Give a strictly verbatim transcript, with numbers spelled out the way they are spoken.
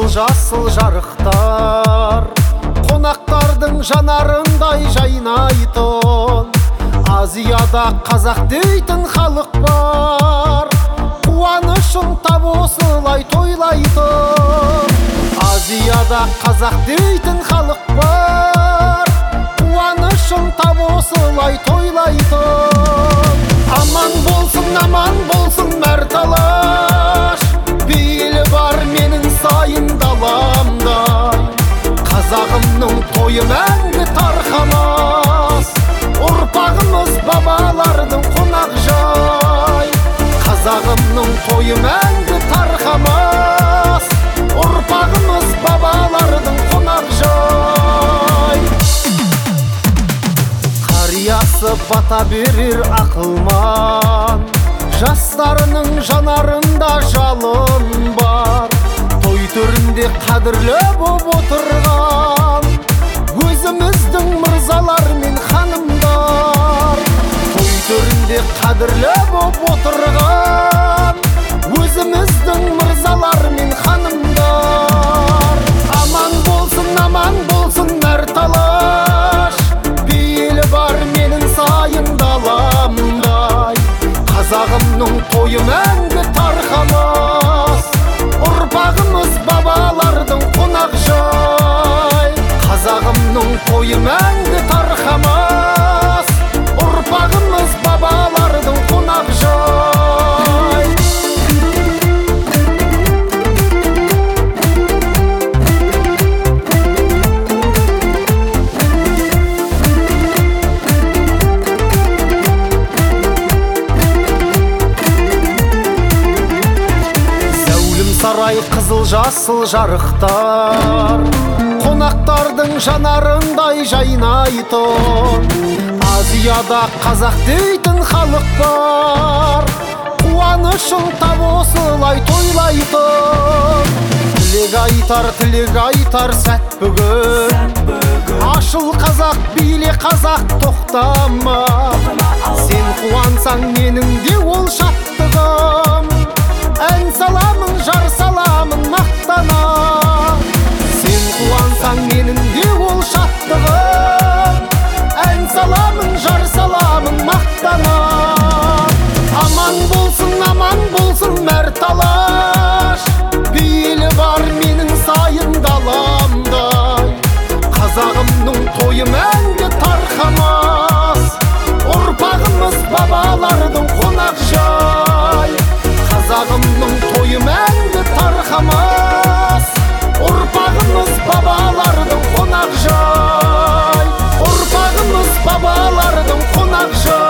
Қызыл-жасыл жарықтар қонақтардың жанарындай жайнайтын. Азияда қазақ дейтін халық бар, қуанышын тап осылай тойлайтын. Азияда қазақ дейтін халық бар, қуанышын тап осылай тойлайтын. Аман болсын, аман болсын мәрталаш, бейілі бар менің сайын даламдай. Қазағымның тойы мәңгі тарқамас, ұрпағымыз бабалардың қонақ жай. Қазағымның тойы мәңгі тарқамас, ұрпағымыз бабалардың қонақ жай. Қариясы бата берер ақылман, жастарының жанарында жалын бар. Той төрінде қадірлі боп отырған өзіміздің мырзалар мен ханымдар. Той төрінде қадірлі боп отырған өзіміздің мырзалар мен ханымдар. Аман болсын, аман болсын мәрталаш, бейілі бар менің сайын даламдай. Қазағымның тойы мәңгі тарқамас, ұрпағымыз бабалардың қонақ жай. Қазағымның тойы мәңгі тарқамас, ұрпағымыз бабалардың қонақ жай. Сарай қызыл-жасыл жарықтар қонақтардың жанарындай жайнайтын. Азияда қазақ дейтін халық бар, қуанышын тап осылай тойлайтын. Тілек айтар, тілек айтар сәт бүгін, ашыл қазақ, биле қазақ тоқтама. Сен қуансаң менің де ол шаттығым, ән саламын, жар саламын мақтана. Сен қуансаң менің де ол шаттығым, ән саламын, жар саламын мақтана. Аман болсын, аман болсын мәрталаш, бейілі бар менің сайын даламдай. Қазағымның тойы мәңгі тарқамас, ұрпағымыз бабалардың қонақ жай. Қазағымның тойы мәңгі тарқамас, ұрпағымыз бабалардың қонақ жай. Ұрпағымыз бабалардың қонақ жай.